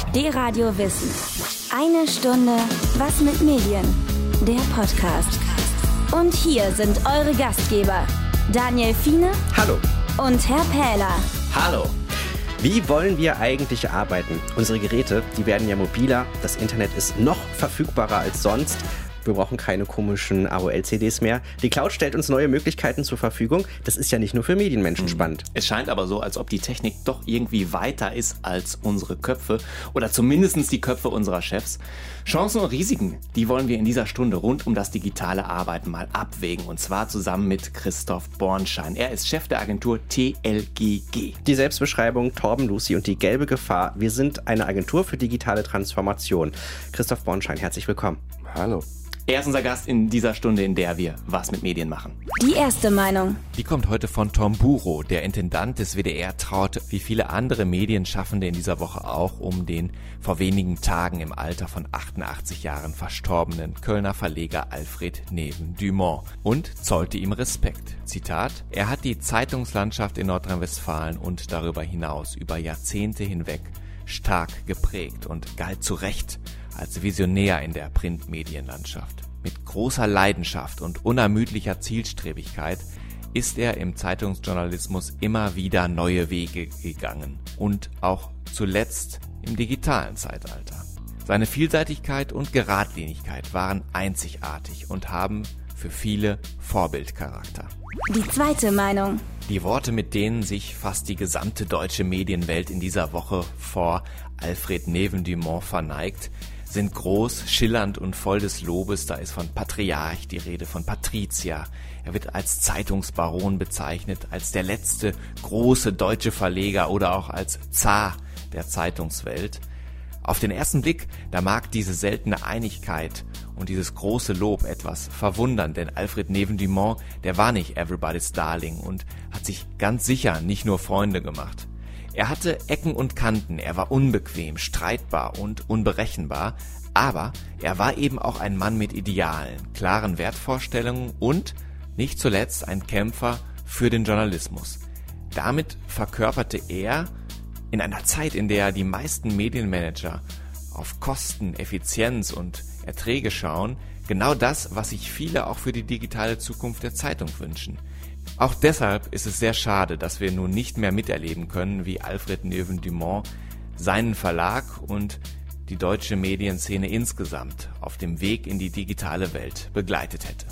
D-Radio Wissen. Eine Stunde was mit Medien. Der Podcast. Und hier sind eure Gastgeber Daniel Fiene. Hallo. Und Herr Pähler. Hallo. Wie wollen wir eigentlich arbeiten? Unsere Geräte, die werden ja mobiler. Das Internet ist noch verfügbarer als sonst. Wir brauchen keine komischen AOL-CDs mehr. Die Cloud stellt uns neue Möglichkeiten zur Verfügung. Das ist ja nicht nur für Medienmenschen spannend. Es scheint aber so, als ob die Technik doch irgendwie weiter ist als unsere Köpfe oder zumindest die Köpfe unserer Chefs. Chancen und Risiken, die wollen wir in dieser Stunde rund um das digitale Arbeiten mal abwägen. Und zwar zusammen mit Christoph Bornschein. Er ist Chef der Agentur TLGG. Die Selbstbeschreibung: Torben, Lucy und die gelbe Gefahr. Wir sind eine Agentur für digitale Transformation. Christoph Bornschein, herzlich willkommen. Hallo. Er ist unser Gast in dieser Stunde, in der wir was mit Medien machen. Die erste Meinung. Die kommt heute von Tom Buro. Der Intendant des WDR traute, wie viele andere Medienschaffende in dieser Woche auch, um den vor wenigen Tagen im Alter von 88 Jahren verstorbenen Kölner Verleger Alfred Neven-Dumont und zollte ihm Respekt. Zitat: Er hat die Zeitungslandschaft in Nordrhein-Westfalen und darüber hinaus über Jahrzehnte hinweg stark geprägt und galt zu Recht als Visionär in der Printmedienlandschaft. Mit großer Leidenschaft und unermüdlicher Zielstrebigkeit ist er im Zeitungsjournalismus immer wieder neue Wege gegangen und auch zuletzt im digitalen Zeitalter. Seine Vielseitigkeit und Geradlinigkeit waren einzigartig und haben für viele Vorbildcharakter. Die zweite Meinung. Die Worte, mit denen sich fast die gesamte deutsche Medienwelt in dieser Woche vor Alfred Neven-Dumont verneigt, sind groß, schillernd und voll des Lobes. Da ist von Patriarch die Rede, von Patrizier. Er wird als Zeitungsbaron bezeichnet, als der letzte große deutsche Verleger oder auch als Zar der Zeitungswelt. Auf den ersten Blick, da mag diese seltene Einigkeit und dieses große Lob etwas verwundern, denn Alfred Neven-Dumont, der war nicht everybody's darling und hat sich ganz sicher nicht nur Freunde gemacht. Er hatte Ecken und Kanten, er war unbequem, streitbar und unberechenbar, aber er war eben auch ein Mann mit Idealen, klaren Wertvorstellungen und, nicht zuletzt, ein Kämpfer für den Journalismus. Damit verkörperte er, in einer Zeit, in der die meisten Medienmanager auf Kosten, Effizienz und Erträge schauen, genau das, was sich viele auch für die digitale Zukunft der Zeitung wünschen. Auch deshalb ist es sehr schade, dass wir nun nicht mehr miterleben können, wie Alfred Neven-Dumont seinen Verlag und die deutsche Medienszene insgesamt auf dem Weg in die digitale Welt begleitet hätte.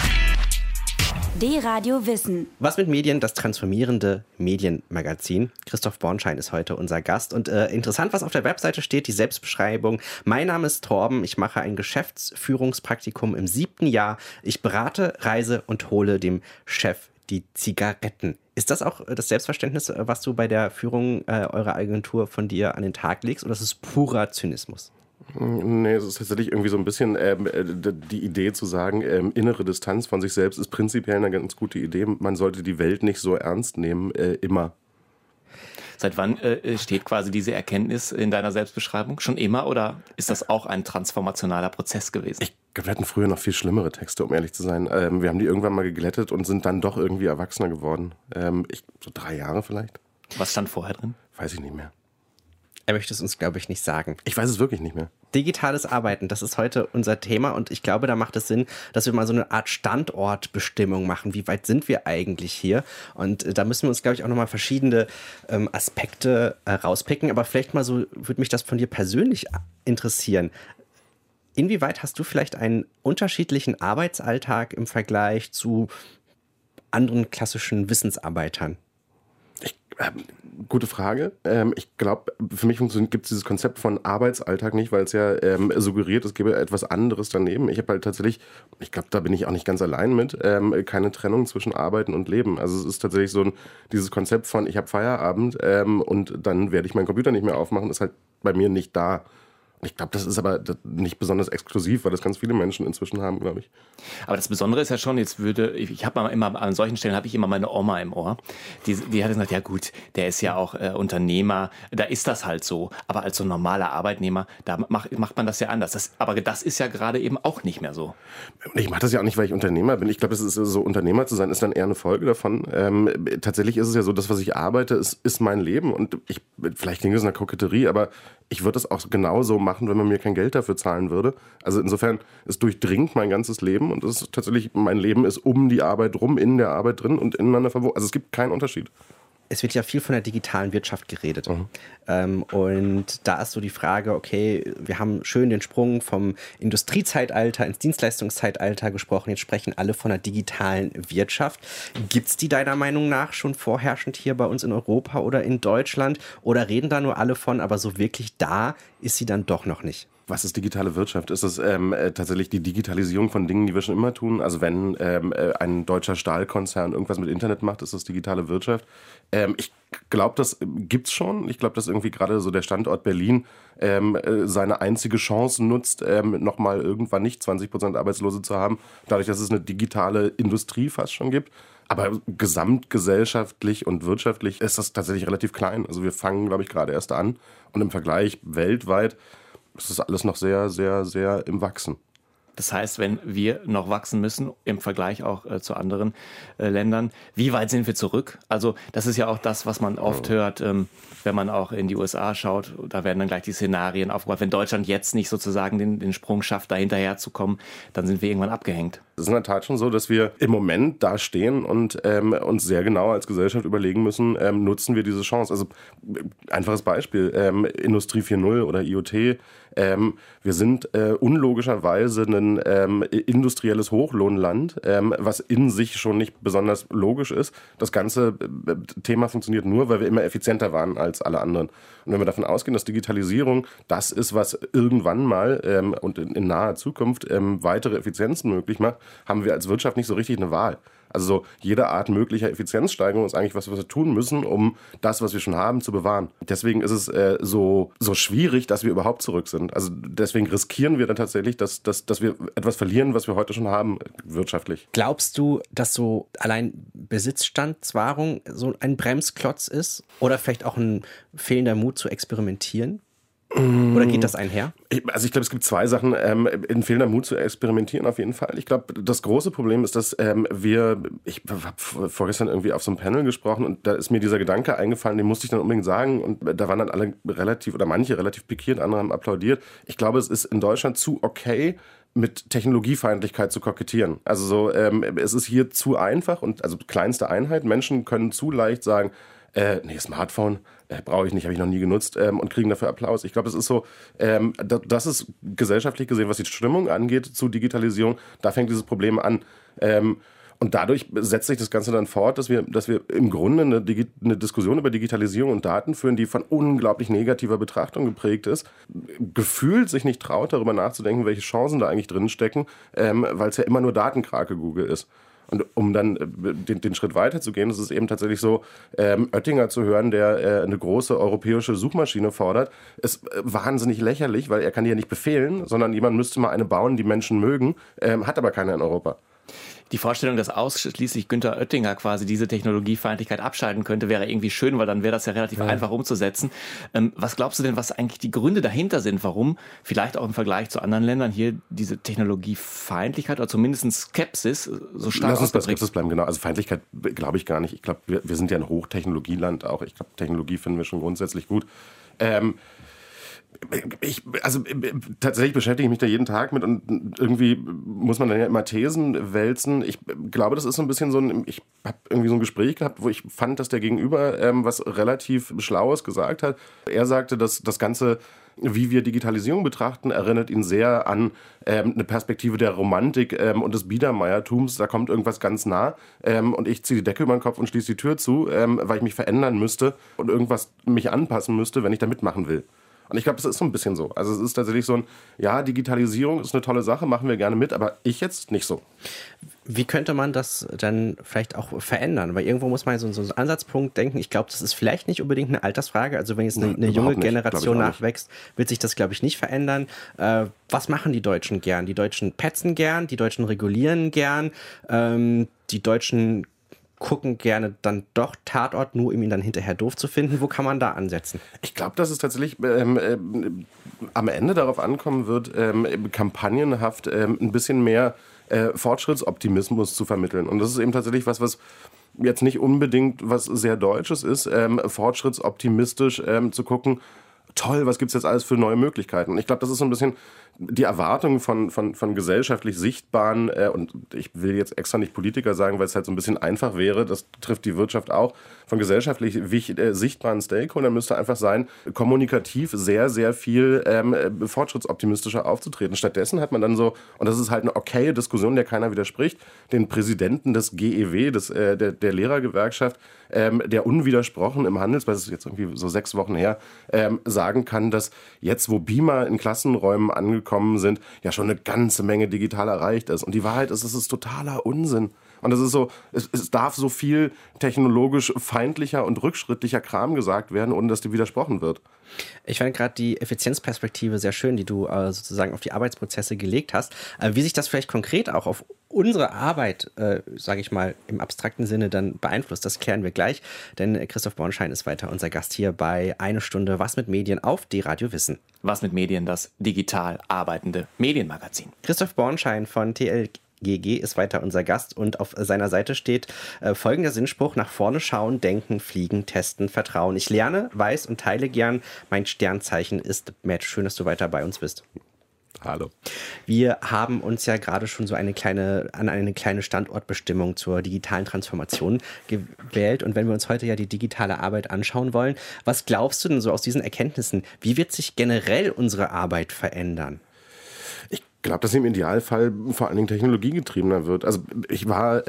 D-Radio Wissen. Was mit Medien, das transformierende Medienmagazin. Christoph Bornschein ist heute unser Gast. Und interessant, was auf der Webseite steht, die Selbstbeschreibung: Mein Name ist Torben, ich mache ein Geschäftsführungspraktikum im 7. Jahr. Ich berate, reise und hole dem Chef die Zigaretten. Ist das auch das Selbstverständnis, was du bei der Führung eurer Agentur von dir an den Tag legst, oder ist es purer Zynismus? Nee, es ist tatsächlich irgendwie so ein bisschen die Idee zu sagen, innere Distanz von sich selbst ist prinzipiell eine ganz gute Idee. Man sollte die Welt nicht so ernst nehmen, immer. Seit wann steht quasi diese Erkenntnis in deiner Selbstbeschreibung? Schon immer, oder ist das auch ein transformationaler Prozess gewesen? Ich glaube, wir hatten früher noch viel schlimmere Texte, um ehrlich zu sein. Wir haben die irgendwann mal geglättet und sind dann doch irgendwie erwachsener geworden. So 3 Jahre vielleicht. Was stand vorher drin? Weiß ich nicht mehr. Er möchte es uns, glaube ich, nicht sagen. Ich weiß es wirklich nicht mehr. Digitales Arbeiten, das ist heute unser Thema, und ich glaube, da macht es Sinn, dass wir mal so eine Art Standortbestimmung machen. Wie weit sind wir eigentlich hier? Und da müssen wir uns, glaube ich, auch nochmal verschiedene Aspekte rauspicken. Aber vielleicht mal so, würde mich das von dir persönlich interessieren. Inwieweit hast du vielleicht einen unterschiedlichen Arbeitsalltag im Vergleich zu anderen klassischen Wissensarbeitern? Gute Frage. Ich glaube, für mich gibt es dieses Konzept von Arbeitsalltag nicht, weil es ja suggeriert, es gäbe etwas anderes daneben. Ich habe halt tatsächlich, ich glaube, da bin ich auch nicht ganz allein mit, keine Trennung zwischen Arbeiten und Leben. Also es ist tatsächlich so dieses Konzept von, ich habe Feierabend und dann werde ich meinen Computer nicht mehr aufmachen, ist halt bei mir nicht da. Ich glaube, das ist aber nicht besonders exklusiv, weil das ganz viele Menschen inzwischen haben, glaube ich. Aber das Besondere ist ja schon, ich habe immer an solchen Stellen habe ich immer meine Oma im Ohr. Die hat gesagt, ja gut, der ist ja auch Unternehmer, da ist das halt so. Aber als so normaler Arbeitnehmer, da macht man das ja anders. Aber das ist ja gerade eben auch nicht mehr so. Ich mache das ja auch nicht, weil ich Unternehmer bin. Ich glaube, es ist so, Unternehmer zu sein, ist dann eher eine Folge davon. Tatsächlich ist es ja so, das, was ich arbeite, ist mein Leben. Und vielleicht klingt das eine Koketterie, aber ich würde das auch genauso machen, wenn man mir kein Geld dafür zahlen würde. Also insofern, es durchdringt mein ganzes Leben und es ist tatsächlich, mein Leben ist um die Arbeit rum, in der Arbeit drin und ineinander verwoben. Also es gibt keinen Unterschied. Es wird ja viel von der digitalen Wirtschaft geredet. Und da ist so die Frage, okay, wir haben schön den Sprung vom Industriezeitalter ins Dienstleistungszeitalter gesprochen. Jetzt sprechen alle von der digitalen Wirtschaft. Gibt es die deiner Meinung nach schon vorherrschend hier bei uns in Europa oder in Deutschland? Oder reden da nur alle von, aber so wirklich da ist sie dann doch noch nicht? Was ist digitale Wirtschaft? Ist es tatsächlich die Digitalisierung von Dingen, die wir schon immer tun? Also wenn ein deutscher Stahlkonzern irgendwas mit Internet macht, ist das digitale Wirtschaft. Ich glaube, das gibt's schon. Ich glaube, dass irgendwie gerade so der Standort Berlin seine einzige Chance nutzt, nochmal irgendwann nicht 20% Arbeitslose zu haben, dadurch, dass es eine digitale Industrie fast schon gibt. Aber gesamtgesellschaftlich und wirtschaftlich ist das tatsächlich relativ klein. Also wir fangen, glaube ich, gerade erst an. Und im Vergleich weltweit ist das alles noch sehr, sehr, sehr im Wachsen. Das heißt, wenn wir noch wachsen müssen, im Vergleich auch zu anderen Ländern, wie weit sind wir zurück? Also das ist ja auch das, was man oft hört, wenn man auch in die USA schaut. Da werden dann gleich die Szenarien aufgebaut. Wenn Deutschland jetzt nicht sozusagen den Sprung schafft, da hinterher zu kommen, dann sind wir irgendwann abgehängt. Es ist in der Tat schon so, dass wir im Moment da stehen und uns sehr genau als Gesellschaft überlegen müssen, nutzen wir diese Chance. Also einfaches Beispiel, Industrie 4.0 oder IoT. Wir sind unlogischerweise ein industrielles Hochlohnland, was in sich schon nicht besonders logisch ist. Das ganze Thema funktioniert nur, weil wir immer effizienter waren als alle anderen. Und wenn wir davon ausgehen, dass Digitalisierung das ist, was irgendwann mal und in naher Zukunft weitere Effizienzen möglich macht, haben wir als Wirtschaft nicht so richtig eine Wahl. Also so jede Art möglicher Effizienzsteigerung ist eigentlich was wir tun müssen, um das, was wir schon haben, zu bewahren. Deswegen ist es so schwierig, dass wir überhaupt zurück sind. Also deswegen riskieren wir dann tatsächlich, dass wir etwas verlieren, was wir heute schon haben, wirtschaftlich. Glaubst du, dass so allein Besitzstandswahrung so ein Bremsklotz ist? Oder vielleicht auch ein fehlender Mut zu experimentieren? Oder geht das einher? Ich glaube, es gibt zwei Sachen. Ein fehlender Mut zu experimentieren auf jeden Fall. Ich glaube, das große Problem ist, dass ich habe vorgestern irgendwie auf so einem Panel gesprochen und da ist mir dieser Gedanke eingefallen, den musste ich dann unbedingt sagen und da waren dann alle manche relativ pikiert, andere haben applaudiert. Ich glaube, es ist in Deutschland zu okay, mit Technologiefeindlichkeit zu kokettieren. Also so, es ist hier zu einfach und also kleinste Einheit. Menschen können zu leicht sagen, Smartphone brauche ich nicht, habe ich noch nie genutzt und kriegen dafür Applaus. Ich glaube, das ist so, das ist gesellschaftlich gesehen, was die Stimmung angeht zu Digitalisierung, da fängt dieses Problem an. Und dadurch setzt sich das Ganze dann fort, dass wir im Grunde eine Diskussion über Digitalisierung und Daten führen, die von unglaublich negativer Betrachtung geprägt ist, gefühlt sich nicht traut, darüber nachzudenken, welche Chancen da eigentlich drin stecken, weil es ja immer nur Datenkrake Google ist. Und um dann den Schritt weiter zu gehen, ist es eben tatsächlich so, Oettinger zu hören, der eine große europäische Suchmaschine fordert, ist wahnsinnig lächerlich, weil er kann die ja nicht befehlen, sondern jemand müsste mal eine bauen, die Menschen mögen, hat aber keiner in Europa. Die Vorstellung, dass ausschließlich Günther Oettinger quasi diese Technologiefeindlichkeit abschalten könnte, wäre irgendwie schön, weil dann wäre das ja relativ einfach umzusetzen. Was glaubst du denn, was eigentlich die Gründe dahinter sind, warum vielleicht auch im Vergleich zu anderen Ländern hier diese Technologiefeindlichkeit oder zumindest Skepsis so stark Lass uns bei ausgeprägt Skepsis bleiben, genau. Also Feindlichkeit glaube ich gar nicht. Ich glaube, wir sind ja ein Hochtechnologieland auch. Ich glaube, Technologie finden wir schon grundsätzlich gut. Tatsächlich beschäftige ich mich da jeden Tag mit und irgendwie muss man dann ja immer Thesen wälzen. Ich glaube, das ist so ein bisschen ich habe irgendwie so ein Gespräch gehabt, wo ich fand, dass der Gegenüber was relativ Schlaues gesagt hat. Er sagte, dass das Ganze, wie wir Digitalisierung betrachten, erinnert ihn sehr an eine Perspektive der Romantik und des Biedermeiertums. Da kommt irgendwas ganz nah und ich ziehe die Decke über den Kopf und schließe die Tür zu, weil ich mich verändern müsste und irgendwas mich anpassen müsste, wenn ich da mitmachen will. Und ich glaube, das ist so ein bisschen so. Also es ist tatsächlich so ja, Digitalisierung ist eine tolle Sache, machen wir gerne mit, aber ich jetzt nicht so. Wie könnte man das dann vielleicht auch verändern? Weil irgendwo muss man so einen Ansatzpunkt denken. Ich glaube, das ist vielleicht nicht unbedingt eine Altersfrage. Also wenn jetzt eine junge Generation nachwächst, wird sich das, glaube ich, nicht verändern. Was machen die Deutschen gern? Die Deutschen petzen gern, die Deutschen regulieren gern, die Deutschen gucken gerne dann doch Tatort, nur um ihn dann hinterher doof zu finden. Wo kann man da ansetzen? Ich glaube, dass es tatsächlich am Ende darauf ankommen wird, kampagnenhaft ein bisschen mehr Fortschrittsoptimismus zu vermitteln. Und das ist eben tatsächlich was jetzt nicht unbedingt was sehr Deutsches ist, fortschrittsoptimistisch zu gucken, toll, was gibt's jetzt alles für neue Möglichkeiten? Und ich glaube, das ist so ein bisschen die Erwartung von gesellschaftlich sichtbaren, und ich will jetzt extra nicht Politiker sagen, weil es halt so ein bisschen einfach wäre, das trifft die Wirtschaft auch, von gesellschaftlich sichtbaren Stakeholdern müsste einfach sein, kommunikativ sehr, sehr viel fortschrittsoptimistischer aufzutreten. Stattdessen hat man dann so, und das ist halt eine okaye Diskussion, der keiner widerspricht, den Präsidenten des GEW, der Lehrergewerkschaft, der unwidersprochen im Handelsblatt, das ist jetzt irgendwie so 6 Wochen her, sagen kann, dass jetzt, wo Beamer in Klassenräumen angekommen sind, ja schon eine ganze Menge digital erreicht ist. Und die Wahrheit ist, es ist totaler Unsinn. Und das ist so, es darf so viel technologisch feindlicher und rückschrittlicher Kram gesagt werden, ohne dass dir widersprochen wird. Ich fand gerade die Effizienzperspektive sehr schön, die du sozusagen auf die Arbeitsprozesse gelegt hast. Wie sich das vielleicht konkret auch auf unsere Arbeit, sage ich mal, im abstrakten Sinne dann beeinflusst, das klären wir gleich. Denn Christoph Bornschein ist weiter unser Gast hier bei Eine Stunde Was mit Medien auf D-Radio Wissen. Was mit Medien, das digital arbeitende Medienmagazin. Christoph Bornschein von TLGG ist weiter unser Gast und auf seiner Seite steht folgender Sinnspruch: Nach vorne schauen, denken, fliegen, testen, vertrauen. Ich lerne, weiß und teile gern. Mein Sternzeichen ist Match. Schön, dass du weiter bei uns bist. Hallo. Wir haben uns ja gerade schon so eine kleine Standortbestimmung zur digitalen Transformation gewählt. Und wenn wir uns heute ja die digitale Arbeit anschauen wollen, was glaubst du denn so aus diesen Erkenntnissen? Wie wird sich generell unsere Arbeit verändern? Ich glaube, dass sie im Idealfall vor allen Dingen technologiegetriebener wird. Also ich war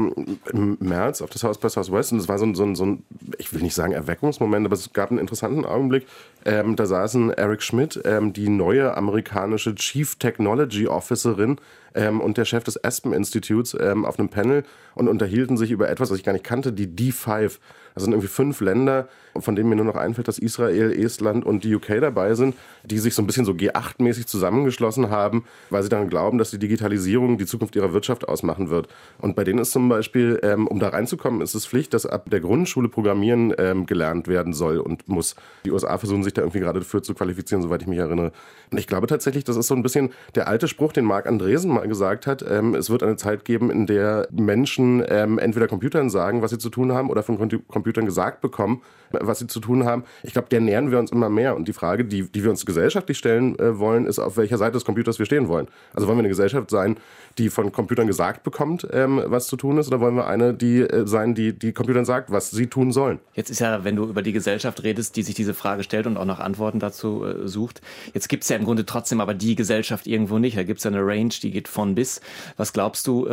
im März auf das Haus bei Southwest und es war so ein, ich will nicht sagen Erweckungsmoment, aber es gab einen interessanten Augenblick. Da saßen Eric Schmidt, die neue amerikanische Chief Technology Officerin und der Chef des Aspen Institutes auf einem Panel und unterhielten sich über etwas, was ich gar nicht kannte, die D5. Das sind irgendwie 5 Länder, von denen mir nur noch einfällt, dass Israel, Estland und die UK dabei sind, die sich so ein bisschen so G8-mäßig zusammengeschlossen haben, weil sie daran glauben, dass die Digitalisierung die Zukunft ihrer Wirtschaft ausmachen wird. Und bei denen ist zum Beispiel, um da reinzukommen, ist es Pflicht, dass ab der Grundschule Programmieren gelernt werden soll und muss. Die USA versuchen sich da irgendwie gerade dafür zu qualifizieren, soweit ich mich erinnere. Und ich glaube tatsächlich, das ist so ein bisschen der alte Spruch, den Marc Andresen mal gesagt hat, es wird eine Zeit geben, in der Menschen entweder Computern sagen, was sie zu tun haben, oder von Computern gesagt bekommen, was sie zu tun haben. Ich glaube, der nähern wir uns immer mehr. Und die Frage, die wir uns gesellschaftlich stellen wollen, ist, auf welcher Seite des Computers wir stehen wollen. Also wollen wir eine Gesellschaft sein, die von Computern gesagt bekommt, was zu tun ist, oder wollen wir eine sein, die Computern sagt, was sie tun sollen? Jetzt ist ja, wenn du über die Gesellschaft redest, die sich diese Frage stellt und auch nach Antworten dazu sucht, jetzt gibt es ja im Grunde trotzdem aber die Gesellschaft irgendwo nicht. Da gibt es ja eine Range, die geht von bis. Was glaubst du,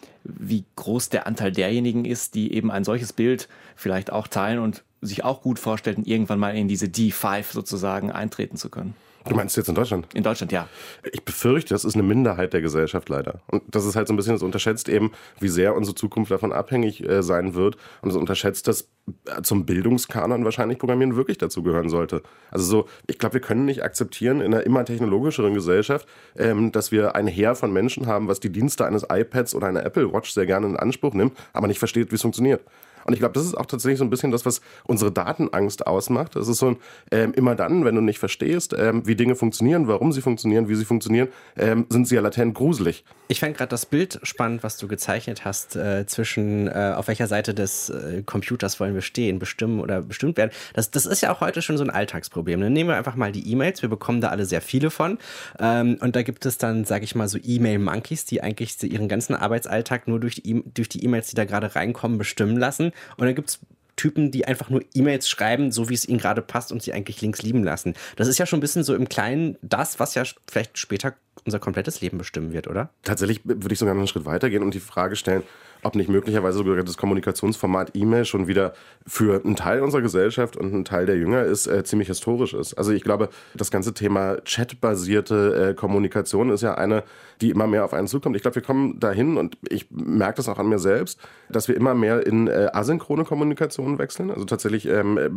wie groß der Anteil derjenigen ist, die eben ein solches Bild vielleicht auch teilen und sich auch gut vorstellen, irgendwann mal in diese D5 sozusagen eintreten zu können? Du meinst jetzt in Deutschland? In Deutschland, ja. Ich befürchte, das ist eine Minderheit der Gesellschaft leider. Und das ist halt so ein bisschen, das unterschätzt eben, wie sehr unsere Zukunft davon abhängig sein wird. Und es unterschätzt, dass zum Bildungskanon wahrscheinlich Programmieren wirklich dazu gehören sollte. Also so, ich glaube, wir können nicht akzeptieren in einer immer technologischeren Gesellschaft, dass wir ein Heer von Menschen haben, was die Dienste eines iPads oder einer Apple Watch sehr gerne in Anspruch nimmt, aber nicht versteht, wie es funktioniert. Und ich glaube, das ist auch tatsächlich so ein bisschen das, was unsere Datenangst ausmacht. Das ist so immer dann, wenn du nicht verstehst, wie Dinge funktionieren, warum sie funktionieren, wie sie funktionieren, sind sie ja latent gruselig. Ich fand gerade das Bild spannend, was du gezeichnet hast, zwischen auf welcher Seite des Computers wollen wir stehen, bestimmen oder bestimmt werden. Das ist ja auch heute schon so ein Alltagsproblem. Dann nehmen wir einfach mal die E-Mails, wir bekommen da alle sehr viele von. Und da gibt es dann, sage ich mal, so E-Mail-Monkeys, die eigentlich ihren ganzen Arbeitsalltag nur durch die E-Mails, die da gerade reinkommen, bestimmen lassen. Und dann gibt es Typen, die einfach nur E-Mails schreiben, so wie es ihnen gerade passt und sie eigentlich links liegen lassen. Das ist ja schon ein bisschen so im Kleinen das, was ja vielleicht später unser komplettes Leben bestimmen wird, oder? Tatsächlich würde ich sogar noch einen Schritt weiter gehen und die Frage stellen, ob nicht möglicherweise sogar das Kommunikationsformat E-Mail schon wieder für einen Teil unserer Gesellschaft und einen Teil, der jünger ist, ziemlich historisch ist. Also ich glaube, das ganze Thema chatbasierte Kommunikation ist ja eine, die immer mehr auf einen zukommt. Ich glaube, wir kommen dahin, und ich merke das auch an mir selbst, dass wir immer mehr in asynchrone Kommunikation wechseln, also tatsächlich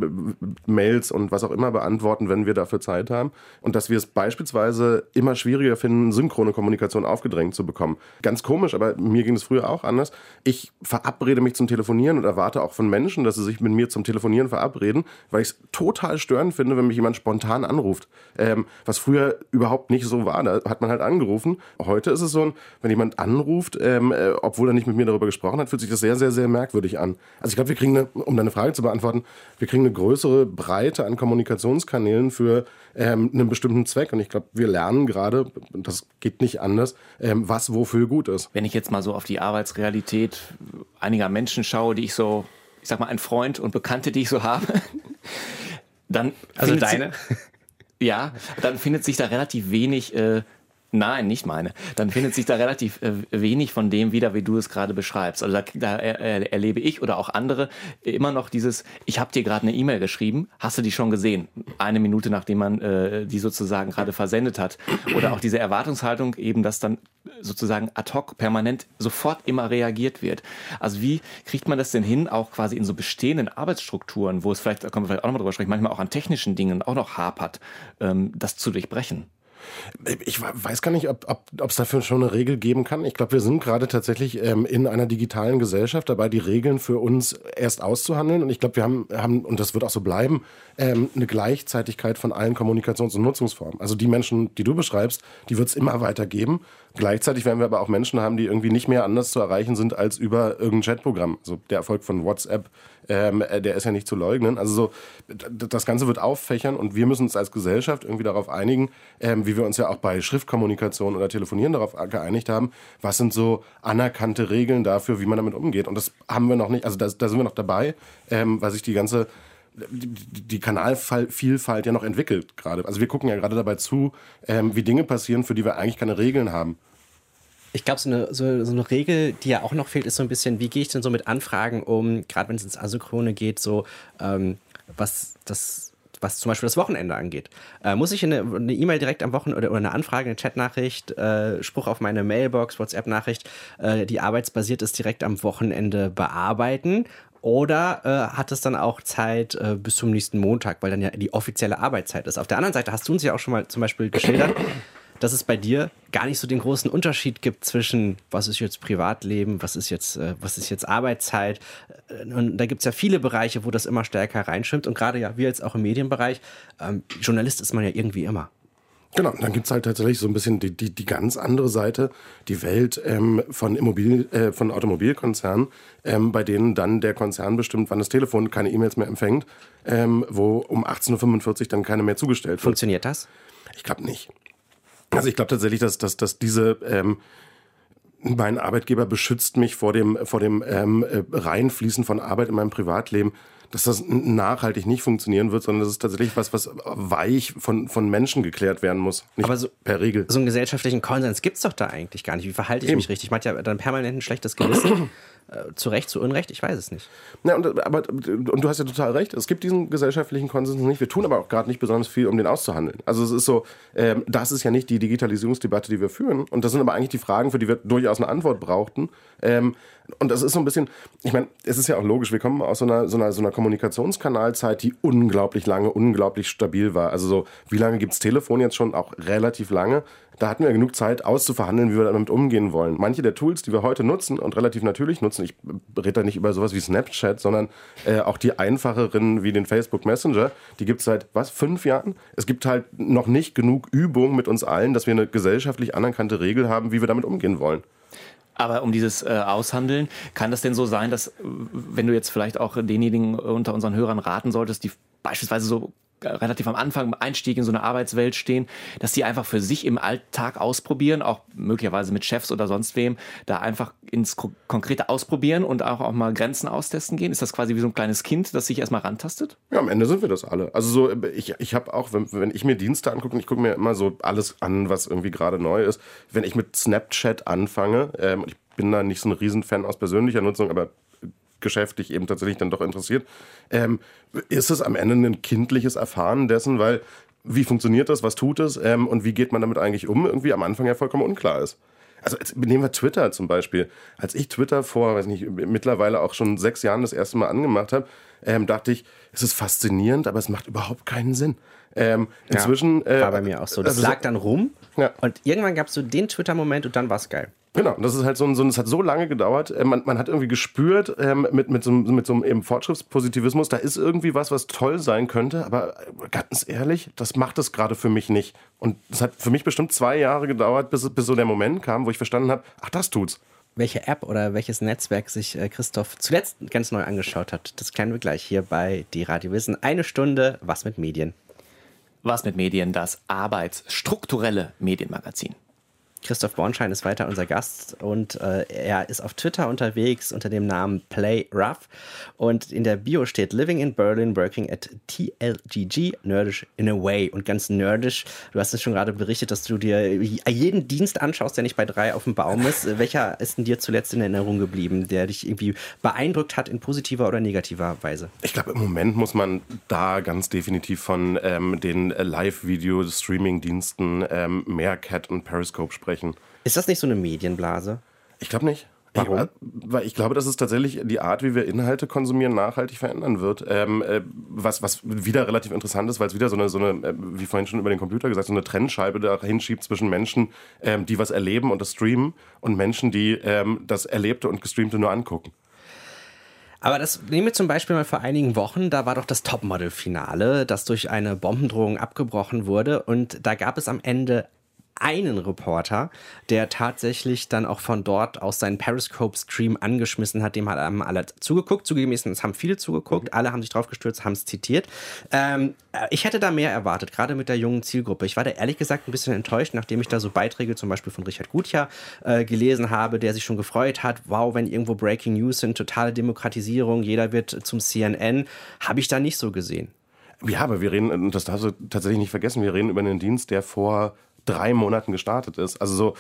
Mails und was auch immer beantworten, wenn wir dafür Zeit haben, und dass wir es beispielsweise immer schwieriger finden, synchrone Kommunikation aufgedrängt zu bekommen. Ganz komisch, aber mir ging es früher auch anders. Ich verabrede mich zum Telefonieren und erwarte auch von Menschen, dass sie sich mit mir zum Telefonieren verabreden, weil ich es total störend finde, wenn mich jemand spontan anruft. Was früher überhaupt nicht so war. Da hat man halt angerufen. Heute ist es so, wenn jemand anruft, obwohl er nicht mit mir darüber gesprochen hat, fühlt sich das sehr, sehr, sehr merkwürdig an. Also ich glaube, wir kriegen um deine Frage zu beantworten, wir kriegen eine größere Breite an Kommunikationskanälen für einen bestimmten Zweck. Und ich glaube, wir lernen gerade, und das geht nicht anders, was wofür gut ist. Wenn ich jetzt mal so auf die Arbeitsrealität einiger Menschen schaue, die ich so, ich sag mal, ein Freund und Bekannte, die ich so habe, dann... Also deine? Ja, dann findet sich da relativ wenig... Nein, nicht meine. Dann findet sich da relativ wenig von dem wieder, wie du es gerade beschreibst. Also da erlebe ich oder auch andere immer noch dieses, ich habe dir gerade eine E-Mail geschrieben, hast du die schon gesehen? 1 Minute, nachdem man die sozusagen gerade versendet hat. Oder auch diese Erwartungshaltung eben, dass dann sozusagen ad hoc permanent sofort immer reagiert wird. Also wie kriegt man das denn hin, auch quasi in so bestehenden Arbeitsstrukturen, wo es vielleicht, da können wir vielleicht auch nochmal drüber sprechen, manchmal auch an technischen Dingen auch noch hapert, das zu durchbrechen? Ich weiß gar nicht, ob es dafür schon eine Regel geben kann. Ich glaube, wir sind gerade tatsächlich in einer digitalen Gesellschaft dabei, die Regeln für uns erst auszuhandeln. Und ich glaube, wir haben, und das wird auch so bleiben, eine Gleichzeitigkeit von allen Kommunikations- und Nutzungsformen. Also die Menschen, die du beschreibst, die wird es immer weiter geben. Gleichzeitig werden wir aber auch Menschen haben, die irgendwie nicht mehr anders zu erreichen sind als über irgendein Chatprogramm. Also der Erfolg von WhatsApp, der ist ja nicht zu leugnen. Also so, das Ganze wird auffächern, und wir müssen uns als Gesellschaft irgendwie darauf einigen, wie wir uns ja auch bei Schriftkommunikation oder Telefonieren darauf geeinigt haben, was sind so anerkannte Regeln dafür, wie man damit umgeht. Und das haben wir noch nicht, also da sind wir noch dabei, weil sich die Kanalvielfalt ja noch entwickelt gerade. Also wir gucken ja gerade dabei zu, wie Dinge passieren, für die wir eigentlich keine Regeln haben. Ich glaube, so eine Regel, die ja auch noch fehlt, ist so ein bisschen, wie gehe ich denn so mit Anfragen um, gerade wenn es ins Asynchrone geht, so was zum Beispiel das Wochenende angeht. Muss ich eine E-Mail direkt am Wochenende oder eine Anfrage, eine Chatnachricht, Spruch auf meine Mailbox, WhatsApp-Nachricht, die arbeitsbasiert ist, direkt am Wochenende bearbeiten? Oder hat es dann auch Zeit bis zum nächsten Montag, weil dann ja die offizielle Arbeitszeit ist? Auf der anderen Seite hast du uns ja auch schon mal zum Beispiel geschildert, dass es bei dir gar nicht so den großen Unterschied gibt zwischen, was ist jetzt Privatleben, was ist jetzt Arbeitszeit. Und da gibt es ja viele Bereiche, wo das immer stärker reinschwimmt. Und gerade ja, wir jetzt auch im Medienbereich, Journalist ist man ja irgendwie immer. Genau, dann gibt's halt tatsächlich so ein bisschen die ganz andere Seite, die Welt von Automobilkonzernen, bei denen dann der Konzern bestimmt, wann das Telefon keine E-Mails mehr empfängt, wo um 18.45 Uhr dann keine mehr zugestellt wird. Funktioniert das? Ich glaube nicht. Also ich glaube tatsächlich, dass mein Arbeitgeber beschützt mich vor dem Reinfließen von Arbeit in meinem Privatleben, dass das nachhaltig nicht funktionieren wird, sondern das ist tatsächlich was weich von Menschen geklärt werden muss, nicht aber per Regel. So einen gesellschaftlichen Konsens gibt's doch da eigentlich gar nicht. Wie verhalte ich mich richtig? Man hat ja dann permanent ein schlechtes Gewissen. Zu Recht, zu Unrecht, ich weiß es nicht. Ja, und du hast ja total recht, es gibt diesen gesellschaftlichen Konsens nicht. Wir tun aber auch gerade nicht besonders viel, um den auszuhandeln. Also es ist so, das ist ja nicht die Digitalisierungsdebatte, die wir führen. Und das sind aber eigentlich die Fragen, für die wir durchaus eine Antwort brauchten. Und das ist so ein bisschen, ich meine, es ist ja auch logisch, wir kommen aus so einer Kommunikationskanalzeit, die unglaublich lange, unglaublich stabil war. Also so, wie lange gibt's Telefon jetzt schon? Auch relativ lange. Da hatten wir genug Zeit auszuverhandeln, wie wir damit umgehen wollen. Manche der Tools, die wir heute nutzen und relativ natürlich nutzen, ich rede da nicht über sowas wie Snapchat, sondern auch die einfacheren wie den Facebook Messenger, die gibt es seit, 5 Jahren? Es gibt halt noch nicht genug Übung mit uns allen, dass wir eine gesellschaftlich anerkannte Regel haben, wie wir damit umgehen wollen. Aber um dieses Aushandeln, kann das denn so sein, dass, wenn du jetzt vielleicht auch denjenigen unter unseren Hörern raten solltest, die beispielsweise so relativ am Anfang im Einstieg in so eine Arbeitswelt stehen, dass die einfach für sich im Alltag ausprobieren, auch möglicherweise mit Chefs oder sonst wem, da einfach ins Konkrete ausprobieren und auch mal Grenzen austesten gehen? Ist das quasi wie so ein kleines Kind, das sich erstmal rantastet? Ja, am Ende sind wir das alle. Also so, ich habe auch, wenn ich mir Dienste angucke, und ich gucke mir immer so alles an, was irgendwie gerade neu ist, wenn ich mit Snapchat anfange, ich bin da nicht so ein Riesenfan aus persönlicher Nutzung, aber geschäftlich eben tatsächlich dann doch interessiert, ist es am Ende ein kindliches Erfahren dessen, weil wie funktioniert das, was tut es und wie geht man damit eigentlich um, irgendwie am Anfang ja vollkommen unklar ist. Also nehmen wir Twitter zum Beispiel. Als ich Twitter vor, weiß nicht, mittlerweile auch schon 6 Jahren das erste Mal angemacht habe, dachte ich, es ist faszinierend, aber es macht überhaupt keinen Sinn. Inzwischen war bei mir auch so. Das lag dann rum und irgendwann gab es so den Twitter-Moment und dann war es geil. Genau, das ist halt es hat so lange gedauert, man hat irgendwie gespürt, mit so einem eben Fortschrittspositivismus, da ist irgendwie was toll sein könnte, aber ganz ehrlich, das macht es gerade für mich nicht. Und es hat für mich bestimmt 2 Jahre gedauert, bis so der Moment kam, wo ich verstanden habe, ach, das tut's. Welche App oder welches Netzwerk sich Christoph zuletzt ganz neu angeschaut hat, das kennen wir gleich hier bei Die Radio Wissen. 1 Stunde, was mit Medien? Was mit Medien, das arbeitsstrukturelle Medienmagazin. Christoph Bornschein ist weiter unser Gast und er ist auf Twitter unterwegs unter dem Namen Play Rough und in der Bio steht Living in Berlin, working at TLGG, nerdish in a way und ganz nerdisch. Du hast es schon gerade berichtet, dass du dir jeden Dienst anschaust, der nicht bei 3 auf dem Baum ist. Welcher ist denn dir zuletzt in Erinnerung geblieben, der dich irgendwie beeindruckt hat in positiver oder negativer Weise? Ich glaube, im Moment muss man da ganz definitiv von den Live-Video-Streaming-Diensten Meerkat und Periscope sprechen. Ist das nicht so eine Medienblase? Ich glaube nicht. Warum? Weil ich glaube, dass es tatsächlich die Art, wie wir Inhalte konsumieren, nachhaltig verändern wird. Was wieder relativ interessant ist, weil es wieder so eine, wie vorhin schon über den Computer gesagt, so eine Trennscheibe da hinschiebt zwischen Menschen, die was erleben und das streamen und Menschen, die das Erlebte und Gestreamte nur angucken. Aber das nehmen wir zum Beispiel mal vor einigen Wochen, da war doch das Topmodel-Finale, das durch eine Bombendrohung abgebrochen wurde und da gab es am Ende einen Reporter, der tatsächlich dann auch von dort aus seinen Periscope-Stream angeschmissen hat, dem haben alle zugeguckt, zugegebenermaßen, es haben viele zugeguckt, alle haben sich drauf gestürzt, haben es zitiert. Ich hätte da mehr erwartet, gerade mit der jungen Zielgruppe. Ich war da ehrlich gesagt ein bisschen enttäuscht, nachdem ich da so Beiträge zum Beispiel von Richard Gutjahr gelesen habe, der sich schon gefreut hat, wow, wenn irgendwo Breaking News sind, totale Demokratisierung, jeder wird zum CNN, habe ich da nicht so gesehen. Ja, aber wir reden, und das darfst du tatsächlich nicht vergessen, wir reden über einen Dienst, der vor 3 Monaten gestartet ist. Also so,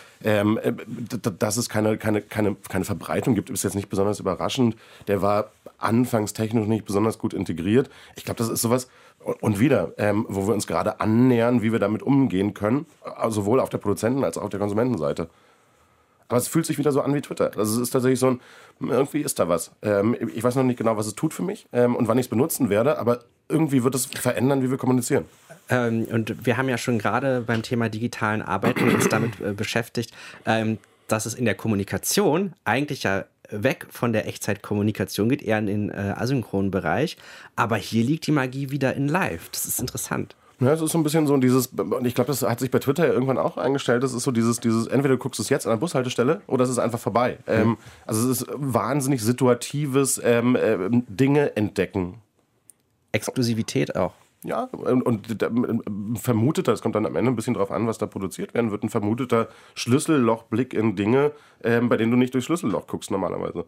dass es keine Verbreitung gibt, ist jetzt nicht besonders überraschend. Der war anfangs technisch nicht besonders gut integriert. Ich glaube, das ist sowas, und wieder, wo wir uns gerade annähern, wie wir damit umgehen können, sowohl auf der Produzenten- als auch auf der Konsumentenseite. Aber es fühlt sich wieder so an wie Twitter. Also es ist tatsächlich so irgendwie ist da was. Ich weiß noch nicht genau, was es tut für mich und wann ich es benutzen werde, aber irgendwie wird es verändern, wie wir kommunizieren. Und wir haben ja schon gerade beim Thema digitalen Arbeiten uns damit beschäftigt, dass es in der Kommunikation eigentlich ja weg von der Echtzeitkommunikation geht, eher in den asynchronen Bereich. Aber hier liegt die Magie wieder in Live. Das ist interessant. Ja, es ist so ein bisschen so dieses, und ich glaube, das hat sich bei Twitter ja irgendwann auch eingestellt, das ist so dieses entweder du guckst es jetzt an der Bushaltestelle oder es ist einfach vorbei. Also es ist wahnsinnig situatives Dinge entdecken. Exklusivität auch. Ja, und vermuteter, es kommt dann am Ende ein bisschen drauf an, was da produziert werden wird, ein vermuteter Schlüssellochblick in Dinge, bei denen du nicht durchs Schlüsselloch guckst normalerweise.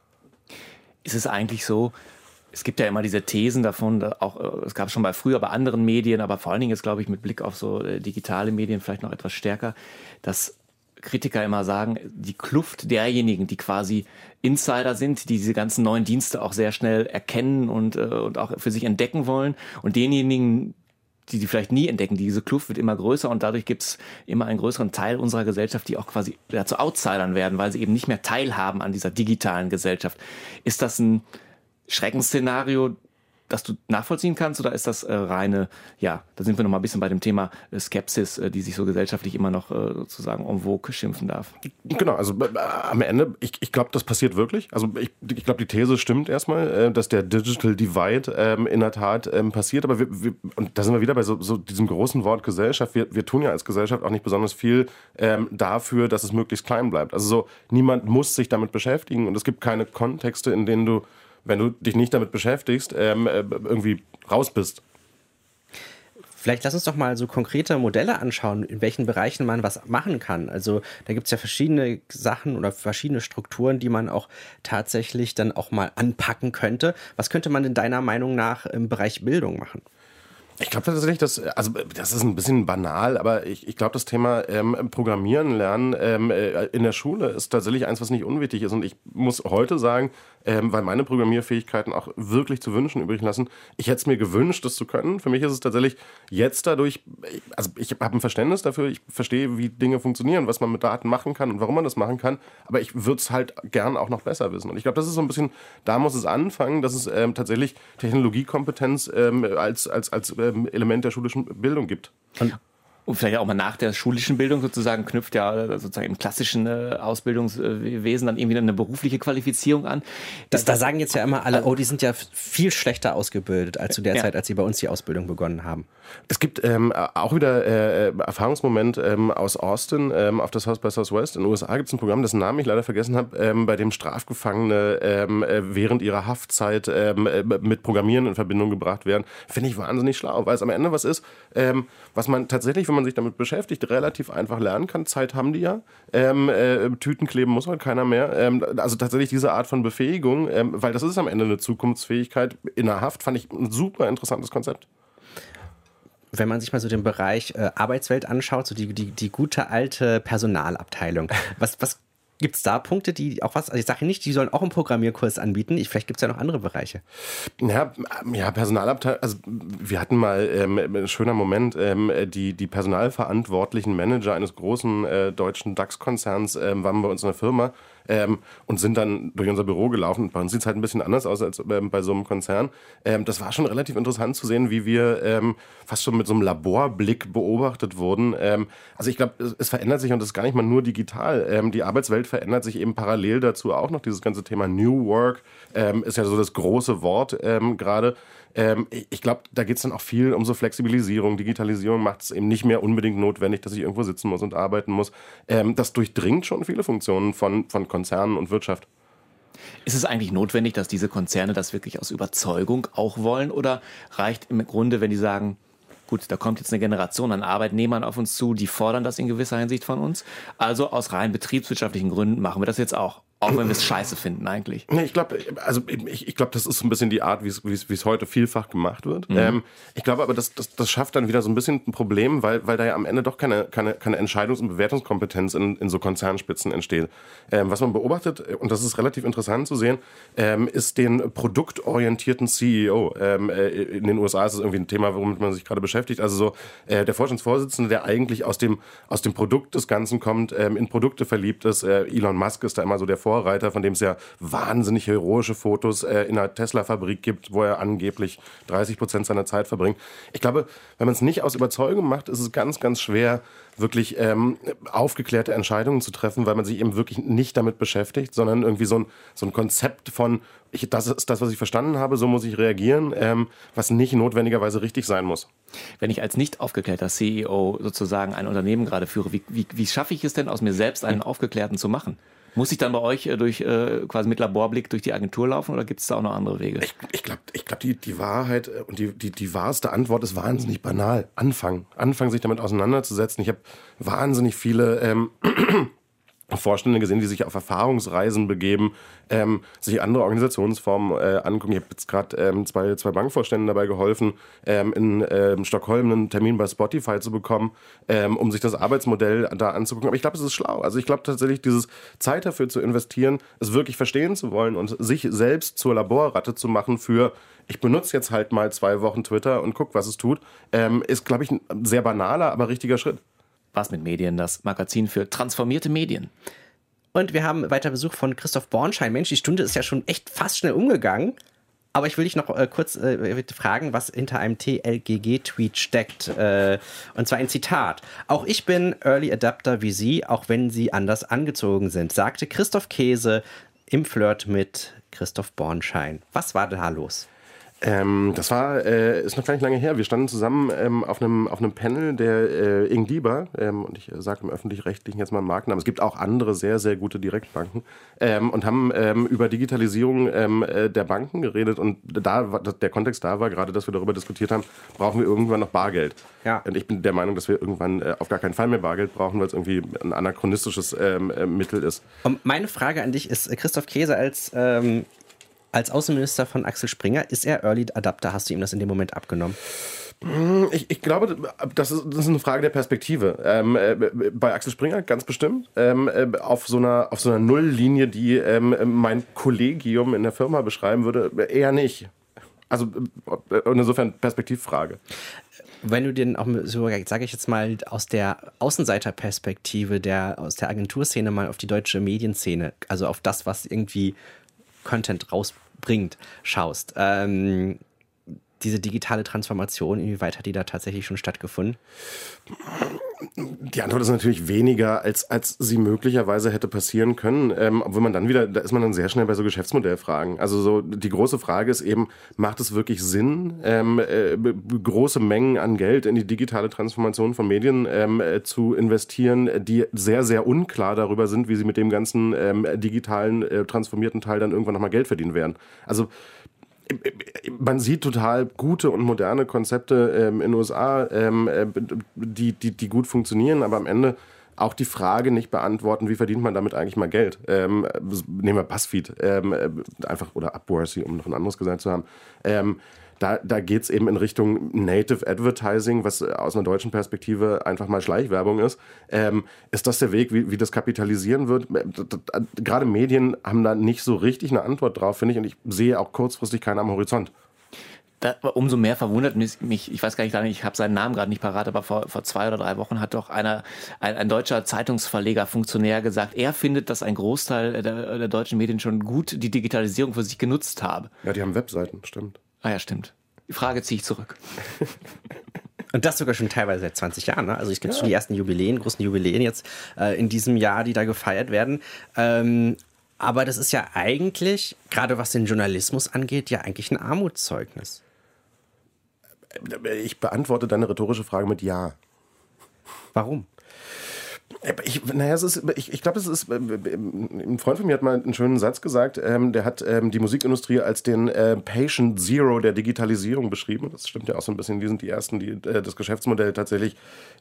Ist es eigentlich so, es gibt ja immer diese Thesen davon, auch, es gab schon früher bei anderen Medien, aber vor allen Dingen jetzt, glaube ich, mit Blick auf so digitale Medien vielleicht noch etwas stärker, dass Kritiker immer sagen, die Kluft derjenigen, die quasi Insider sind, die diese ganzen neuen Dienste auch sehr schnell erkennen und auch für sich entdecken wollen, und denjenigen, die vielleicht nie entdecken, diese Kluft wird immer größer und dadurch gibt es immer einen größeren Teil unserer Gesellschaft, die auch quasi zu Outsidern werden, weil sie eben nicht mehr teilhaben an dieser digitalen Gesellschaft. Ist das ein Schreckensszenario, das du nachvollziehen kannst, oder ist das reine, ja, da sind wir noch mal ein bisschen bei dem Thema Skepsis, die sich so gesellschaftlich immer noch sozusagen en vogue schimpfen darf? Genau, also am Ende, ich glaube, das passiert wirklich. Also ich glaube, die These stimmt erstmal, dass der Digital Divide in der Tat passiert, aber und da sind wir wieder bei so diesem großen Wort Gesellschaft, wir tun ja als Gesellschaft auch nicht besonders viel dafür, dass es möglichst klein bleibt. Also so, niemand muss sich damit beschäftigen und es gibt keine Kontexte, in denen du, wenn du dich nicht damit beschäftigst, irgendwie raus bist. Vielleicht lass uns doch mal so konkrete Modelle anschauen, in welchen Bereichen man was machen kann. Also da gibt es ja verschiedene Sachen oder verschiedene Strukturen, die man auch tatsächlich dann auch mal anpacken könnte. Was könnte man in deiner Meinung nach im Bereich Bildung machen? Ich glaube tatsächlich, das ist ein bisschen banal, aber ich glaube, das Thema Programmieren lernen in der Schule ist tatsächlich eins, was nicht unwichtig ist. Und ich muss heute sagen, weil meine Programmierfähigkeiten auch wirklich zu wünschen übrig lassen, ich hätte es mir gewünscht, das zu können. Für mich ist es tatsächlich jetzt dadurch, also ich habe ein Verständnis dafür, ich verstehe, wie Dinge funktionieren, was man mit Daten machen kann und warum man das machen kann, aber ich würde es halt gern auch noch besser wissen. Und ich glaube, das ist so ein bisschen, da muss es anfangen, dass es tatsächlich Technologiekompetenz als Element der schulischen Bildung gibt. Und vielleicht auch mal nach der schulischen Bildung sozusagen knüpft ja sozusagen im klassischen Ausbildungswesen dann irgendwie eine berufliche Qualifizierung an. Da sagen jetzt ja immer alle, die sind ja viel schlechter ausgebildet als zu der Zeit, als sie bei uns die Ausbildung begonnen haben. Es gibt auch wieder Erfahrungsmoment aus Austin auf der South by Southwest. In den USA gibt es ein Programm, dessen Namen ich leider vergessen habe, bei dem Strafgefangene während ihrer Haftzeit mit Programmieren in Verbindung gebracht werden. Finde ich wahnsinnig schlau, weil es am Ende was ist, was man tatsächlich, wenn man sich damit beschäftigt, relativ einfach lernen kann. Zeit haben die ja. Tüten kleben muss halt keiner mehr. Also tatsächlich diese Art von Befähigung, weil das ist am Ende eine Zukunftsfähigkeit in der Haft, fand ich ein super interessantes Konzept. Wenn man sich mal so den Bereich Arbeitswelt anschaut, so die gute alte Personalabteilung, was gibt es da Punkte, die auch was, also ich sage nicht, die sollen auch einen Programmierkurs anbieten, vielleicht gibt es ja noch andere Bereiche. Ja, Personalabteilung, also wir hatten mal ein schöner Moment, die personalverantwortlichen Manager eines großen deutschen DAX-Konzerns waren bei uns in der Firma und sind dann durch unser Büro gelaufen. Bei uns sieht es halt ein bisschen anders aus als bei so einem Konzern. Das war schon relativ interessant zu sehen, wie wir fast schon mit so einem Laborblick beobachtet wurden. Also ich glaube, es verändert sich und das ist gar nicht mal nur digital. Die Arbeitswelt verändert sich eben parallel dazu auch noch. Dieses ganze Thema New Work ist ja so das große Wort gerade. Ich glaube, da geht es dann auch viel um so Flexibilisierung. Digitalisierung macht es eben nicht mehr unbedingt notwendig, dass ich irgendwo sitzen muss und arbeiten muss. Das durchdringt schon viele Funktionen von Konzernen und Wirtschaft. Ist es eigentlich notwendig, dass diese Konzerne das wirklich aus Überzeugung auch wollen? Oder reicht im Grunde, wenn die sagen, gut, da kommt jetzt eine Generation an Arbeitnehmern auf uns zu, die fordern das in gewisser Hinsicht von uns. Also aus rein betriebswirtschaftlichen Gründen machen wir das jetzt auch. Auch wenn wir es scheiße finden eigentlich. Nee, ich glaube, das ist so ein bisschen die Art, wie es heute vielfach gemacht wird. Ich glaube aber, das schafft dann wieder so ein bisschen ein Problem, weil da ja am Ende doch keine Entscheidungs- und Bewertungskompetenz in so Konzernspitzen entsteht. Was man beobachtet, und das ist relativ interessant zu sehen, ist den produktorientierten CEO. In den USA ist es irgendwie ein Thema, womit man sich gerade beschäftigt. Also so der Vorstandsvorsitzende, der eigentlich aus dem Produkt des Ganzen kommt, in Produkte verliebt ist. Elon Musk ist da immer so der Vorreiter, von dem es ja wahnsinnig heroische Fotos in einer Tesla-Fabrik gibt, wo er angeblich 30% seiner Zeit verbringt. Ich glaube, wenn man es nicht aus Überzeugung macht, ist es ganz, ganz schwer, wirklich aufgeklärte Entscheidungen zu treffen, weil man sich eben wirklich nicht damit beschäftigt, sondern irgendwie so ein Konzept von, das ist das, was ich verstanden habe, so muss ich reagieren, was nicht notwendigerweise richtig sein muss. Wenn ich als nicht aufgeklärter CEO sozusagen ein Unternehmen gerade führe, wie schaffe ich es denn, aus mir selbst einen Aufgeklärten zu machen? Muss ich dann bei euch quasi mit Laborblick durch die Agentur laufen oder gibt es da auch noch andere Wege? Ich glaube, die Wahrheit und die wahrste Antwort ist wahnsinnig banal. Anfangen, sich damit auseinanderzusetzen. Ich habe wahnsinnig viele Vorstände gesehen, die sich auf Erfahrungsreisen begeben, sich andere Organisationsformen angucken. Ich habe jetzt gerade zwei Bankvorständen dabei geholfen, in Stockholm einen Termin bei Spotify zu bekommen, um sich das Arbeitsmodell da anzugucken. Aber ich glaube, es ist schlau. Also ich glaube tatsächlich, dieses Zeit dafür zu investieren, es wirklich verstehen zu wollen und sich selbst zur Laborratte zu machen für ich benutze jetzt halt mal 2 Wochen Twitter und guck, was es tut, ist, glaube ich, ein sehr banaler, aber richtiger Schritt. Was mit Medien, das Magazin für transformierte Medien. Und wir haben weiter Besuch von Christoph Bornschein. Mensch, die Stunde ist ja schon echt fast schnell umgegangen. Aber ich will dich noch kurz fragen, was hinter einem TLGG-Tweet steckt. Und zwar ein Zitat. Auch ich bin Early Adapter wie Sie, auch wenn Sie anders angezogen sind, sagte Christoph Käse im Flirt mit Christoph Bornschein. Was war da los? Das ist noch gar nicht lange her. Wir standen zusammen auf einem Panel der Ing Lieber, und ich sage im Öffentlich-Rechtlichen jetzt mal einen Markennamen. Es gibt auch andere sehr, sehr gute Direktbanken, und haben über Digitalisierung der Banken geredet. Und der Kontext da war gerade, dass wir darüber diskutiert haben, brauchen wir irgendwann noch Bargeld. Ja. Und ich bin der Meinung, dass wir irgendwann auf gar keinen Fall mehr Bargeld brauchen, weil es irgendwie ein anachronistisches Mittel ist. Und meine Frage an dich ist, Christoph Käse als Außenminister von Axel Springer, ist er Early Adapter? Hast du ihm das in dem Moment abgenommen? Ich glaube, das ist eine Frage der Perspektive. Bei Axel Springer ganz bestimmt. Auf so einer Nulllinie, die mein Kollegium in der Firma beschreiben würde, eher nicht. Also insofern Perspektivfrage. Wenn du den auch so, sage ich jetzt mal, aus der Außenseiterperspektive aus der Agenturszene mal auf die deutsche Medienszene, also auf das, was irgendwie Content rausbringt, schaust, diese digitale Transformation, inwieweit hat die da tatsächlich schon stattgefunden? Die Antwort ist natürlich weniger, als sie möglicherweise hätte passieren können. Obwohl man dann wieder, da ist man dann sehr schnell bei so Geschäftsmodellfragen. Also so die große Frage ist eben, macht es wirklich Sinn, große Mengen an Geld in die digitale Transformation von Medien zu investieren, die sehr, sehr unklar darüber sind, wie sie mit dem ganzen digitalen transformierten Teil dann irgendwann nochmal Geld verdienen werden. Also man sieht total gute und moderne Konzepte in den USA, die gut funktionieren, aber am Ende auch die Frage nicht beantworten, wie verdient man damit eigentlich mal Geld. Nehmen wir BuzzFeed einfach oder Upworthy, um noch ein anderes gesagt zu haben. Da geht es eben in Richtung Native Advertising, was aus einer deutschen Perspektive einfach mal Schleichwerbung ist. Ist das der Weg, wie das kapitalisieren wird? Gerade Medien haben da nicht so richtig eine Antwort drauf, finde ich, und ich sehe auch kurzfristig keinen am Horizont. Umso mehr verwundert mich, ich weiß gar nicht, ich habe seinen Namen gerade nicht parat, aber vor 2 oder 3 Wochen hat doch ein deutscher Zeitungsverleger, Funktionär gesagt, er findet, dass ein Großteil der deutschen Medien schon gut die Digitalisierung für sich genutzt habe. Ja, die haben Webseiten, stimmt. Ah ja, stimmt. Die Frage ziehe ich zurück. Und das sogar schon teilweise seit 20 Jahren. Ne? Also es gibt schon die ersten großen Jubiläen jetzt in diesem Jahr, die da gefeiert werden. Aber das ist ja eigentlich, gerade was den Journalismus angeht, ja eigentlich ein Armutszeugnis. Ich beantworte deine rhetorische Frage mit Ja. Warum? Ich glaube, es ist, ein Freund von mir hat mal einen schönen Satz gesagt, der hat die Musikindustrie als den Patient Zero der Digitalisierung beschrieben. Das stimmt ja auch so ein bisschen, die sind die Ersten, die das Geschäftsmodell tatsächlich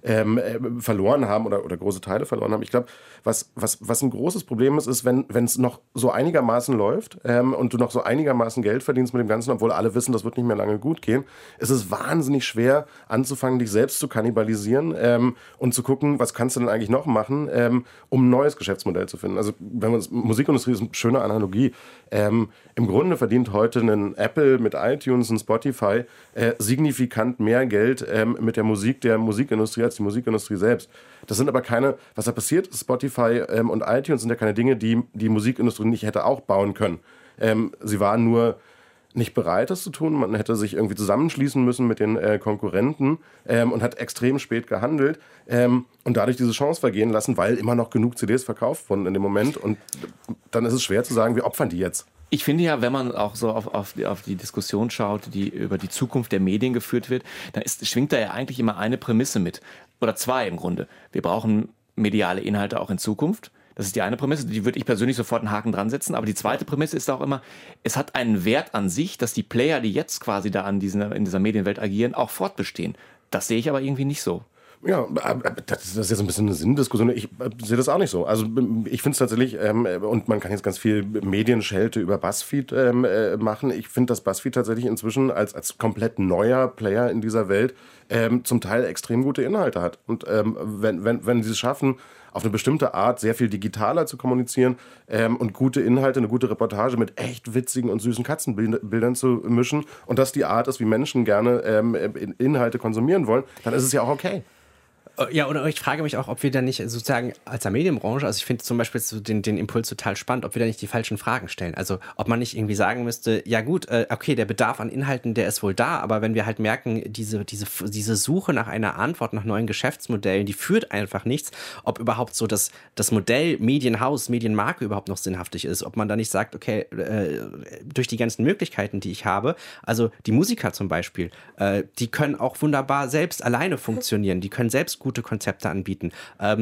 verloren haben oder große Teile verloren haben. Ich glaube, was ein großes Problem ist, wenn es noch so einigermaßen läuft und du noch so einigermaßen Geld verdienst mit dem Ganzen, obwohl alle wissen, das wird nicht mehr lange gut gehen, ist es wahnsinnig schwer anzufangen, dich selbst zu kannibalisieren und zu gucken, was kannst du denn eigentlich noch machen, um ein neues Geschäftsmodell zu finden. Also Musikindustrie ist eine schöne Analogie. Im Grunde verdient heute ein Apple mit iTunes und Spotify signifikant mehr Geld mit der Musik der Musikindustrie als die Musikindustrie selbst. Das sind aber keine, was da passiert ist, Spotify und iTunes sind ja keine Dinge, die die Musikindustrie nicht hätte auch bauen können. Sie waren nur nicht bereit, das zu tun. Man hätte sich irgendwie zusammenschließen müssen mit den Konkurrenten und hat extrem spät gehandelt und dadurch diese Chance vergehen lassen, weil immer noch genug CDs verkauft wurden in dem Moment. Und dann ist es schwer zu sagen, wir opfern die jetzt. Ich finde ja, wenn man auch so auf die Diskussion schaut, die über die Zukunft der Medien geführt wird, dann schwingt da ja eigentlich immer eine Prämisse mit. Oder 2 im Grunde. Wir brauchen mediale Inhalte auch in Zukunft. Das ist die eine Prämisse, die würde ich persönlich sofort einen Haken dran setzen. Aber die zweite Prämisse ist auch immer, es hat einen Wert an sich, dass die Player, die jetzt quasi da in dieser Medienwelt agieren, auch fortbestehen. Das sehe ich aber irgendwie nicht so. Ja, das ist jetzt ein bisschen eine Sinndiskussion. Ich sehe das auch nicht so. Also ich finde es tatsächlich, und man kann jetzt ganz viel Medienschelte über BuzzFeed machen. Ich finde, dass BuzzFeed tatsächlich inzwischen als komplett neuer Player in dieser Welt zum Teil extrem gute Inhalte hat. Und wenn sie es schaffen, auf eine bestimmte Art sehr viel digitaler zu kommunizieren und gute Inhalte, eine gute Reportage mit echt witzigen und süßen Katzenbildern zu mischen und das die Art ist, wie Menschen gerne Inhalte konsumieren wollen, dann ist es ja auch okay. Ja, oder ich frage mich auch, ob wir da nicht sozusagen als der Medienbranche, also ich finde zum Beispiel so den Impuls total spannend, ob wir da nicht die falschen Fragen stellen. Also ob man nicht irgendwie sagen müsste, ja gut, okay, der Bedarf an Inhalten, der ist wohl da, aber wenn wir halt merken, diese Suche nach einer Antwort, nach neuen Geschäftsmodellen, die führt einfach nichts, ob überhaupt so das Modell Medienhaus, Medienmarke überhaupt noch sinnhaftig ist, ob man da nicht sagt, okay, durch die ganzen Möglichkeiten, die ich habe, also die Musiker zum Beispiel, die können auch wunderbar selbst alleine funktionieren, die können selbst gute Konzepte anbieten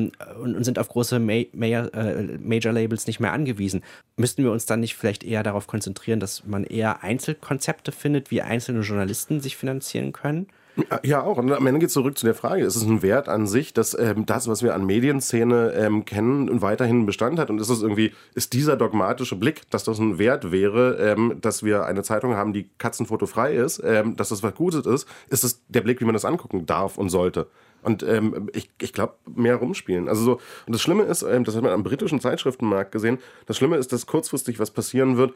und sind auf große Major-Labels nicht mehr angewiesen. Müssten wir uns dann nicht vielleicht eher darauf konzentrieren, dass man eher Einzelkonzepte findet, wie einzelne Journalisten sich finanzieren können? Ja, auch. Und am Ende geht es zurück zu der Frage, ist es ein Wert an sich, dass das, was wir an Medienszene kennen und weiterhin Bestand hat? Und ist dieser dogmatische Blick, dass das ein Wert wäre, dass wir eine Zeitung haben, die katzenfotofrei ist, dass das was Gutes ist das der Blick, wie man das angucken darf und sollte? Und ich glaube, mehr rumspielen. Also so, und das Schlimme ist, das hat man am britischen Zeitschriftenmarkt gesehen, das Schlimme ist, dass kurzfristig was passieren wird,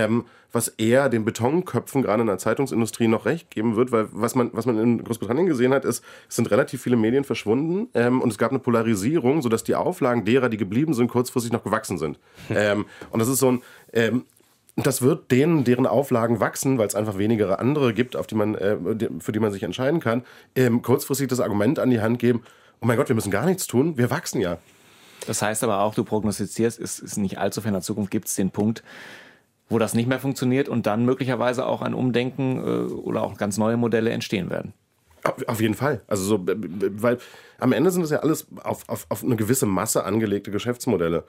was eher den Betonköpfen gerade in der Zeitungsindustrie noch recht geben wird, weil was man in Großbritannien gesehen hat, ist, es sind relativ viele Medien verschwunden und es gab eine Polarisierung, sodass die Auflagen derer, die geblieben sind, kurzfristig noch gewachsen sind. Und das ist so ein das wird deren Auflagen wachsen, weil es einfach weniger andere gibt, für die man sich entscheiden kann, kurzfristig das Argument an die Hand geben, oh mein Gott, wir müssen gar nichts tun, wir wachsen ja. Das heißt aber auch, du prognostizierst, es ist nicht allzu fern in der Zukunft, gibt es den Punkt, wo das nicht mehr funktioniert und dann möglicherweise auch ein Umdenken oder auch ganz neue Modelle entstehen werden. Auf jeden Fall. Also so, weil am Ende sind es ja alles auf eine gewisse Masse angelegte Geschäftsmodelle.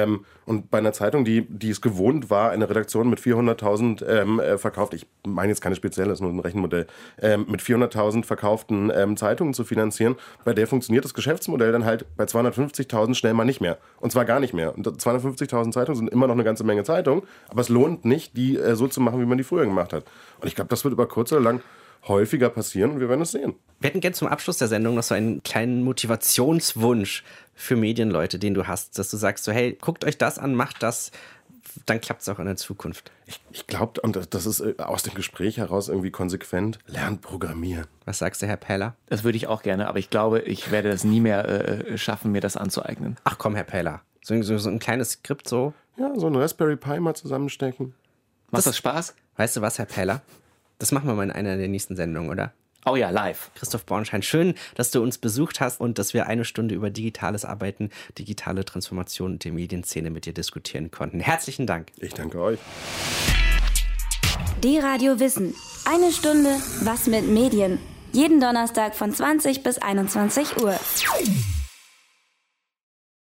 Und bei einer Zeitung, die es gewohnt war, eine Redaktion mit 400.000 verkauft, ich meine jetzt keine spezielle, das ist nur ein Rechenmodell, mit 400.000 verkauften Zeitungen zu finanzieren, bei der funktioniert das Geschäftsmodell dann halt bei 250.000 schnell mal nicht mehr. Und zwar gar nicht mehr. Und 250.000 Zeitungen sind immer noch eine ganze Menge Zeitungen, aber es lohnt nicht, die so zu machen, wie man die früher gemacht hat. Und ich glaube, das wird über kurz oder lang häufiger passieren und wir werden es sehen. Wir hätten gerne zum Abschluss der Sendung noch so einen kleinen Motivationswunsch für Medienleute, den du hast, dass du sagst so, hey, guckt euch das an, macht das, dann klappt es auch in der Zukunft. Ich glaube, und das ist aus dem Gespräch heraus irgendwie konsequent, lernt programmieren. Was sagst du, Herr Pähler? Das würde ich auch gerne, aber ich glaube, ich werde das nie mehr schaffen, mir das anzueignen. Ach komm, Herr Pähler, so ein kleines Skript so. Ja, so ein Raspberry Pi mal zusammenstecken. Macht das Spaß? Weißt du was, Herr Pähler? Das machen wir mal in einer der nächsten Sendungen, oder? Oh ja, live. Christoph Bornschein, schön, dass du uns besucht hast und dass wir eine Stunde über digitales Arbeiten, digitale Transformation und die Medienszene mit dir diskutieren konnten. Herzlichen Dank. Ich danke euch. D-Radio Wissen. Eine Stunde Was mit Medien. Jeden Donnerstag von 20 bis 21 Uhr.